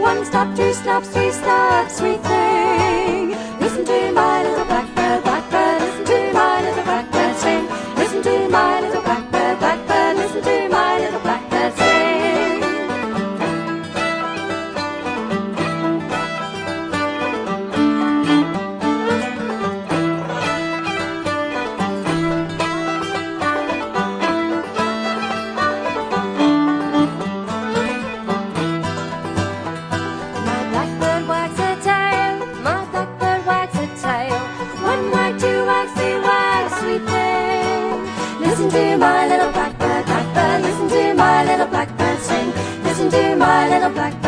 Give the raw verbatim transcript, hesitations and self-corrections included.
one stop, two stops, three stops, sweet thing. Listen to my little blackbird, blackbird, listen to my little blackbird sing. Listen to my little blackbird, blackbird, listen to my little blackbird sing. Listen to my little blackbird, blackbird, listen to my little blackbird sing. Listen to my little blackbird.